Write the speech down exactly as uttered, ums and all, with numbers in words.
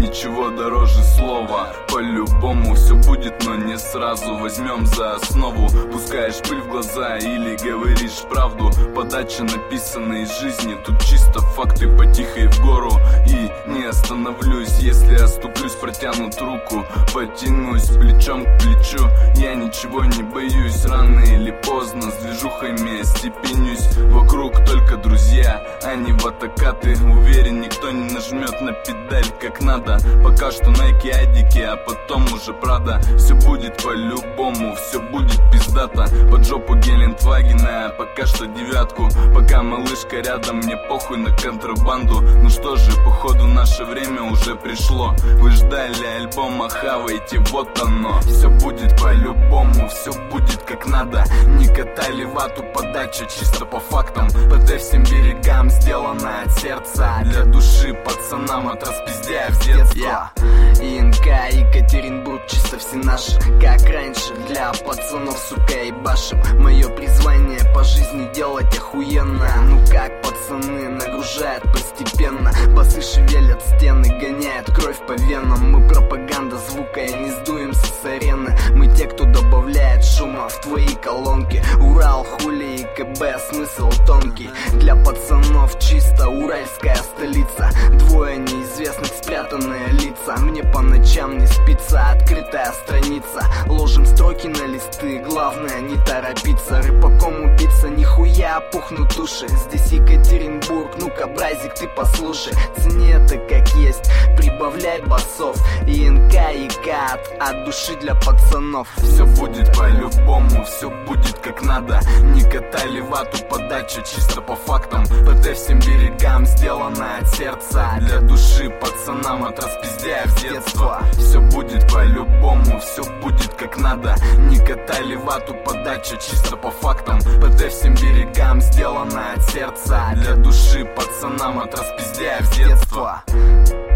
ничего дороже слова. По-любому все будет, но не сразу. Возьмем за основу, пускаешь пыль в глаза или говоришь правду. Подача написана из жизни, тут чисто факты по тихой в гору. И не остановлюсь, если оступлюсь, протянут руку. Потянусь плечом к плечу, я ничего не боюсь. Рано или поздно с движухами остепенюсь. Вокруг только друзья, а не ватакаты. Уверен, никто не нажмет на педаль как надо. Пока что Nike, адики, а потом уже Прада. Все будет по-любому, все будет пиздато. Под жопу Гелендвагена, пока что девятку. Пока малышка рядом, мне похуй на контрабанду. Ну что же, походу наше время уже пришло. Вы ждали альбома, хавайте, вот оно. Все будет по-любому, все будет как надо. Не катали вату, подача чисто по фактам. ПТ всем берегам сделана от сердца. Для души пацанам от распиздяя в детство. ИНК, Екатеринбург, чисто все наши. Как раньше, для пацанов, сука, и башим. Мое призвание по жизни делать охуенно. Ну как пацаны нагружают постепенно. Басы шевелят стены, гоняют кровь по венам. Мы пропаганда звука и не сдуемся с арены. Мы те, кто добавляет шума в твои колонки. Урал, хули и КБ, смысл тонкий. Для пацанов чисто уральская столица. Двое неизвестных, спрятанные лица. Мне по ночам не спится, открытая страница. Ложим строки на листы, главное не торопиться. Рыбаком убиться, нихуя пухнут уши. Здесь Екатеринбург, ну-ка, бразик, ты послушай. Цени это как есть, прибавляй басов. ИНК и КАТ, от души для пацанов. Все будет по-любому, все будет как надо. Не катали вату, подача чисто по фактам. ПТ всем берегам сделана от сердца. Для души пацанам от распиздяя в детство. Все будет по-любому, все будет как надо. Не катали вату, подача чисто по фактам. ПТ всем берегам сделана от сердца. Для души пацанам от распиздяя в детство.